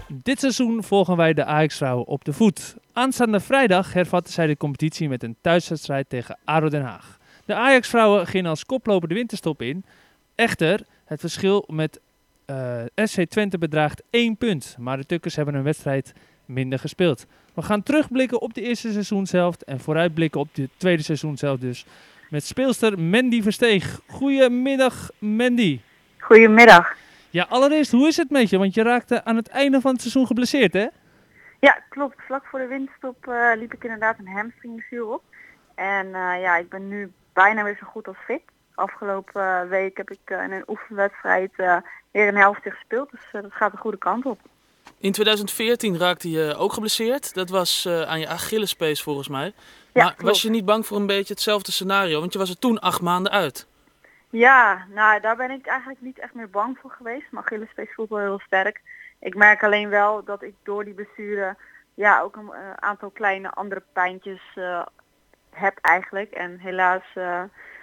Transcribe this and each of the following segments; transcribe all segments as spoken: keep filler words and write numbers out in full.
Dit seizoen volgen wij de Ajax-vrouwen op de voet. Aanstaande vrijdag hervatten zij de competitie met een thuiswedstrijd tegen A D O Den Haag. De Ajax-vrouwen gingen als koploper de winterstop in. Echter, het verschil met uh, S C Twente bedraagt één punt. Maar de Tukkers hebben een wedstrijd minder gespeeld. We gaan terugblikken op de eerste seizoenshelft en vooruitblikken op de tweede seizoenshelft dus. Met speelster Mandy Versteeg. Goedemiddag Mandy. Goedemiddag. Ja, allereerst, hoe is het met je? Want je raakte aan het einde van het seizoen geblesseerd, hè? Ja, klopt. Vlak voor de winterstop uh, liep ik inderdaad een hamstringblessure op. En uh, ja, ik ben nu bijna weer zo goed als fit. Afgelopen uh, week heb ik uh, in een oefenwedstrijd uh, weer een helft gespeeld. Dus uh, dat gaat de goede kant op. In twintig veertien raakte je ook geblesseerd. Dat was uh, aan je Achillespees volgens mij. Ja, maar klopt. Was je niet bang voor een beetje hetzelfde scenario? Want je was er toen acht maanden uit. Ja, nou daar ben ik eigenlijk niet echt meer bang voor geweest. Mijn Achillespees voelt wel heel sterk. Ik merk alleen wel dat ik door die blessure ja, ook een uh, aantal kleine andere pijntjes uh, heb eigenlijk. En helaas uh,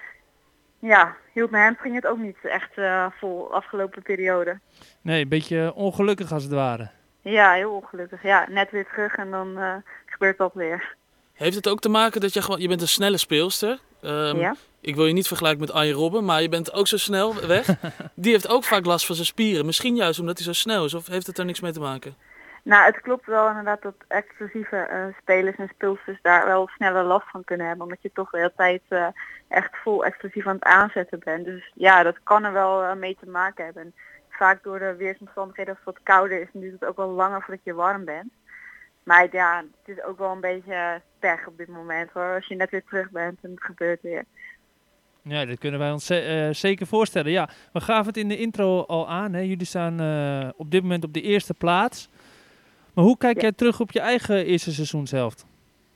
ja, hield mijn hamstring het ook niet echt uh, vol afgelopen periode. Nee, een beetje ongelukkig als het ware. Ja, heel ongelukkig. Ja, net weer terug en dan uh, gebeurt dat weer. Heeft het ook te maken dat je gewoon, je bent een snelle speelster. Um, ja. Ik wil je niet vergelijken met Arjen Robben, maar je bent ook zo snel weg. Die heeft ook vaak last van zijn spieren. Misschien juist omdat hij zo snel is, of heeft het er niks mee te maken? Nou, het klopt wel inderdaad dat explosieve uh, spelers en speelsters daar wel sneller last van kunnen hebben. Omdat je toch de hele tijd uh, echt vol explosief aan het aanzetten bent. Dus ja, dat kan er wel uh, mee te maken hebben. En vaak door de weersomstandigheden als het wat kouder is, dan duurt het ook wel langer voordat je warm bent. Maar ja, het is ook wel een beetje pech op dit moment hoor. Als je net weer terug bent en het gebeurt weer. Ja, dat kunnen wij ons uh, zeker voorstellen. Ja, we gaven het in de intro al aan. Hè? Jullie staan uh, op dit moment op de eerste plaats. Maar hoe kijk ja. jij terug op je eigen eerste seizoenshelft?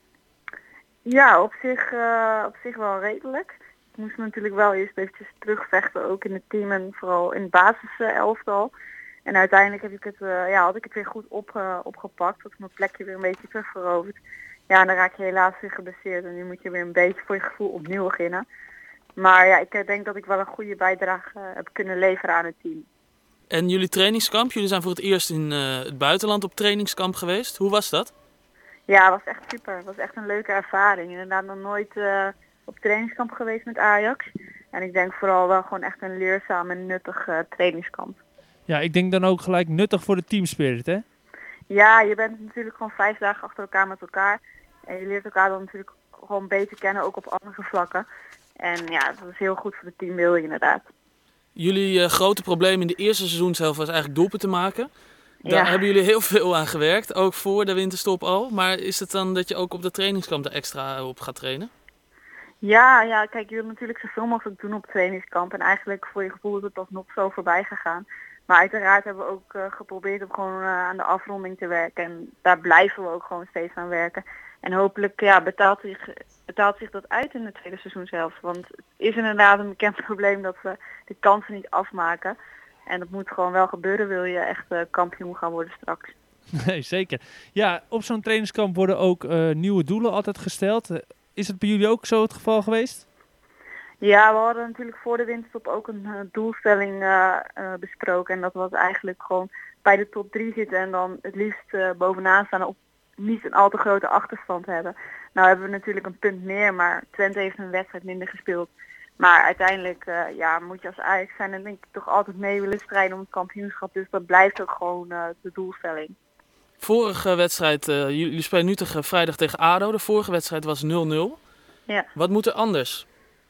Ja, op zich, uh, op zich wel redelijk. Ik moest natuurlijk wel eerst eventjes terugvechten, ook in het team en vooral in het basiselftal. En uiteindelijk heb ik het, uh, ja, had ik het weer goed op, uh, opgepakt. Had ik mijn plekje weer een beetje terugveroverd. Ja, en dan raak je helaas weer geblesseerd en nu moet je weer een beetje voor je gevoel opnieuw beginnen. Maar ja, ik denk dat ik wel een goede bijdrage uh, heb kunnen leveren aan het team. En jullie trainingskamp, jullie zijn voor het eerst in uh, het buitenland op trainingskamp geweest. Hoe was dat? Ja, het was echt super. Het was echt een leuke ervaring. Inderdaad nog nooit uh, op trainingskamp geweest met Ajax. En ik denk vooral wel gewoon echt een leerzaam en nuttig uh, trainingskamp. Ja, ik denk dan ook gelijk nuttig voor de teamspirit, hè? Ja, je bent natuurlijk gewoon vijf dagen achter elkaar met elkaar. En je leert elkaar dan natuurlijk gewoon beter kennen, ook op andere vlakken. En ja, dat is heel goed voor de teambuilding inderdaad. Jullie uh, grote probleem in de eerste seizoenshelft was eigenlijk doelpunten maken. Daar ja. hebben jullie heel veel aan gewerkt, ook voor de winterstop al. Maar is het dan dat je ook op de trainingskamp er extra op gaat trainen? Ja, ja, kijk, je wilt natuurlijk zoveel mogelijk doen op trainingskamp. En eigenlijk voor je gevoel is het alsnog zo voorbij gegaan. Maar uiteraard hebben we ook uh, geprobeerd om gewoon uh, aan de afronding te werken. En daar blijven we ook gewoon steeds aan werken. En hopelijk ja, betaalt, zich, betaalt zich dat uit in de tweede seizoenshelft. Want het is inderdaad een bekend probleem dat we de kansen niet afmaken. En dat moet gewoon wel gebeuren, wil je echt uh, kampioen gaan worden straks. Nee, zeker. Ja, op zo'n trainingskamp worden ook uh, nieuwe doelen altijd gesteld. Uh, is het bij jullie ook zo het geval geweest? Ja, we hadden natuurlijk voor de winterstop ook een uh, doelstelling uh, uh, besproken. En dat was eigenlijk gewoon bij de top drie zitten en dan het liefst uh, bovenaan staan op niet een al te grote achterstand hebben. Nou hebben we natuurlijk een punt meer, maar Twente heeft een wedstrijd minder gespeeld. Maar uiteindelijk uh, ja, moet je als Ajax zijn en denk ik toch altijd mee willen strijden om het kampioenschap. Dus dat blijft ook gewoon uh, de doelstelling. Vorige wedstrijd, uh, jullie spelen nu tegen, vrijdag tegen A D O. De vorige wedstrijd was nul nul. Ja. Wat moet er anders?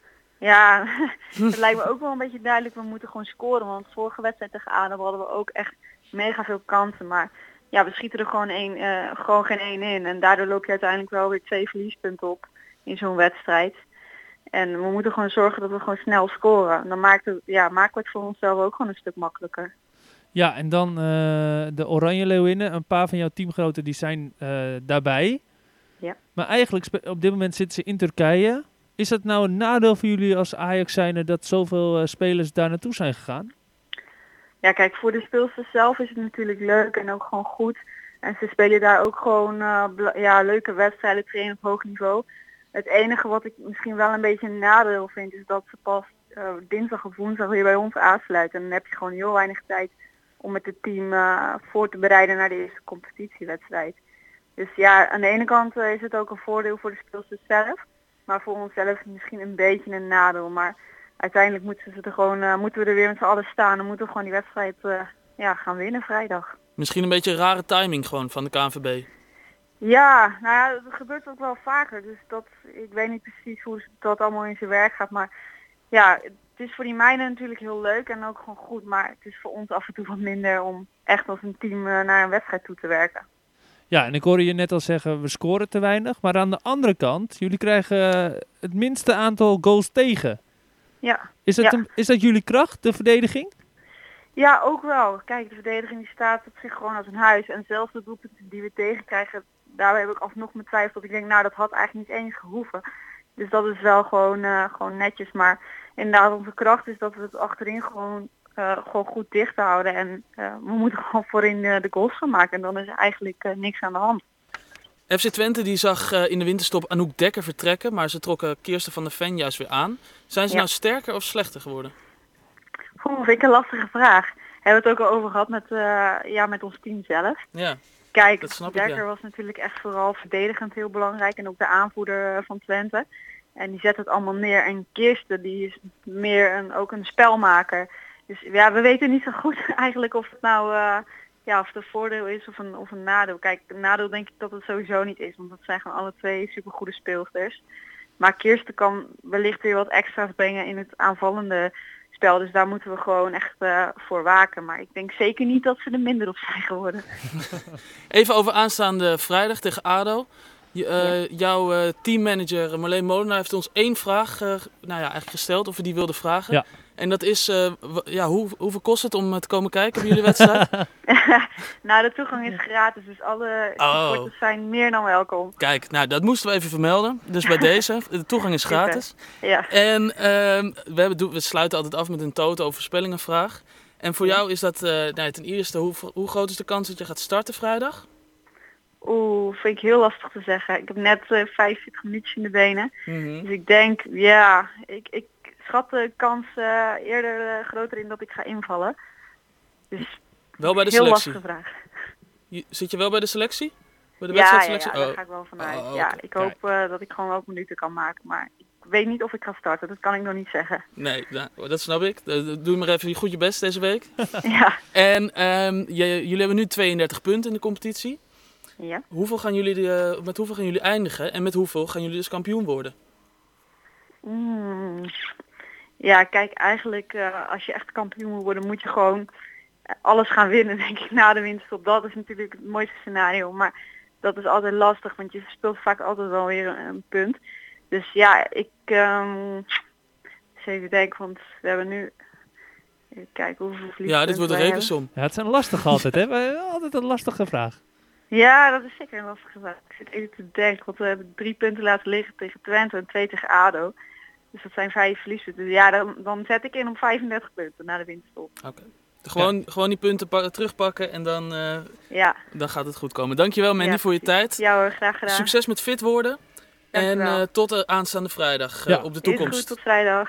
Ja, het lijkt me ook wel een beetje duidelijk. We moeten gewoon scoren. Want vorige wedstrijd tegen A D O hadden we ook echt mega veel kansen. Maar ja, we schieten er gewoon, één, uh, gewoon geen één in. En daardoor loop je uiteindelijk wel weer twee verliespunten op in zo'n wedstrijd. En we moeten gewoon zorgen dat we gewoon snel scoren. En dan maakt het, ja, maken we het voor onszelf ook gewoon een stuk makkelijker. Ja, en dan uh, de Oranje Leeuwinnen. Een paar van jouw teamgenoten die zijn uh, daarbij. Ja. Maar eigenlijk op dit moment zitten ze in Turkije. Is dat nou een nadeel voor jullie als Ajax zijnde dat zoveel uh, spelers daar naartoe zijn gegaan? Ja, kijk, voor de speelsters zelf is het natuurlijk leuk en ook gewoon goed. En ze spelen daar ook gewoon uh, ja, leuke wedstrijden, trainen op hoog niveau. Het enige wat ik misschien wel een beetje een nadeel vind is dat ze pas uh, dinsdag of woensdag weer bij ons aansluiten. En dan heb je gewoon heel weinig tijd om met het team uh, voor te bereiden naar de eerste competitiewedstrijd. Dus ja, aan de ene kant uh, is het ook een voordeel voor de speelsters zelf. Maar voor onszelf misschien een beetje een nadeel. Maar uiteindelijk moeten, ze er gewoon, uh, moeten we er weer met z'n allen staan. En moeten we gewoon die wedstrijd uh, ja, gaan winnen vrijdag. Misschien een beetje een rare timing gewoon van de K N V B. Ja, nou ja, dat gebeurt ook wel vaker. Dus dat, ik weet niet precies hoe dat allemaal in zijn werk gaat. Maar ja, het is voor die meiden natuurlijk heel leuk en ook gewoon goed. Maar het is voor ons af en toe wat minder om echt als een team uh, naar een wedstrijd toe te werken. Ja, en ik hoorde je net al zeggen, we scoren te weinig. Maar aan de andere kant, jullie krijgen het minste aantal goals tegen. Ja. Is dat, ja. een, is dat jullie kracht, de verdediging? Ja, ook wel. Kijk, de verdediging die staat op zich gewoon als een huis. En zelfs de doelpunten die we tegenkrijgen, daar heb ik alsnog mijn twijfel dat ik denk, nou dat had eigenlijk niet eens gehoeven. Dus dat is wel gewoon, uh, gewoon netjes. Maar inderdaad, onze kracht is dat we het achterin gewoon, uh, gewoon goed dicht houden. En uh, we moeten gewoon voorin uh, de goals gaan maken. En dan is er eigenlijk uh, niks aan de hand. F C Twente die zag uh, in de winterstop Anouk Dekker vertrekken, maar ze trokken Kirsten van der Ven juist weer aan. Zijn ze ja. nou sterker of slechter geworden? Oeh, vind ik een lastige vraag. We hebben het ook al over gehad met, uh, ja, met ons team zelf. Ja, Kijk, dat snap Dekker ik, ja. was natuurlijk echt vooral verdedigend heel belangrijk en ook de aanvoerder van Twente. En die zet het allemaal neer. En Kirsten die is meer een, ook een spelmaker. Dus ja, we weten niet zo goed eigenlijk of het nou uh, ja, of het een voordeel is of een, of een nadeel. Kijk, een nadeel denk ik dat het sowieso niet is, want dat zijn gewoon alle twee supergoede speelsters. Maar Kirsten kan wellicht weer wat extra's brengen in het aanvallende spel. Dus daar moeten we gewoon echt uh, voor waken. Maar ik denk zeker niet dat ze er minder op zijn geworden. Even over aanstaande vrijdag tegen A D O. Je, uh, ja. Jouw uh, teammanager Marleen Molenaar heeft ons één vraag uh, nou ja, eigenlijk gesteld of we die wilden vragen. Ja. En dat is, uh, w- ja, hoe, hoeveel kost het om te komen kijken op jullie wedstrijd? Nou, de toegang is gratis, dus alle supporters oh. zijn meer dan welkom. Kijk, nou dat moesten we even vermelden. Dus bij deze, de toegang is gratis. Ja. En uh, we, hebben, we sluiten altijd af met een toto voorspellingenvraag. En voor ja. jou is dat uh, nou, ten eerste, hoe, hoe groot is de kans dat je gaat starten vrijdag? Oeh, vind ik heel lastig te zeggen. Ik heb net uh, vijfenveertig minuutjes in de benen. Mm-hmm. Dus ik denk, ja, ik, ik schat de kans uh, eerder uh, groter in dat ik ga invallen. Dus wel bij de heel selectie? lastige vraag. Je, zit je wel bij de selectie? Bij de ja, ja, ja, oh. daar ga ik wel vanuit. Oh, ja, okay. ik hoop uh, dat ik gewoon ook minuten kan maken. Maar ik weet niet of ik ga starten. Dat kan ik nog niet zeggen. Nee, nou, dat snap ik. Doe maar even goed je best deze week. Ja. En um, je, jullie hebben nu tweeëndertig punten in de competitie. Ja. Hoeveel gaan jullie de, met hoeveel gaan jullie eindigen en met hoeveel gaan jullie dus kampioen worden? Mm. Ja, kijk, eigenlijk uh, als je echt kampioen wil worden, moet je gewoon alles gaan winnen, denk ik, na de winterstop. Dat is natuurlijk het mooiste scenario, maar dat is altijd lastig, want je speelt vaak altijd wel weer een, een punt. Dus ja, ik um, eens even denken, want we hebben nu, even kijken hoeveel verliespunten. Ja, dit wordt een rekensom. Ja, het zijn lastig altijd, hè? Altijd een lastige vraag. Ja, dat is zeker een lastige vraag. Ik zit even te denken, want we hebben drie punten laten liggen tegen Twente en twee tegen A D O. Dus dat zijn vijf verliespunten. Dus ja, dan, dan zet ik in op vijfendertig punten na de winterstop. Oké. Okay. Gewoon, ja. gewoon die punten pa- terugpakken en dan, uh, ja. dan gaat het goed komen. Dankjewel Mandy ja, voor je tijd. Ja hoor, graag gedaan. Succes met fit worden. En uh, tot uh, aanstaande vrijdag uh, ja. op de toekomst. Is goed, tot vrijdag.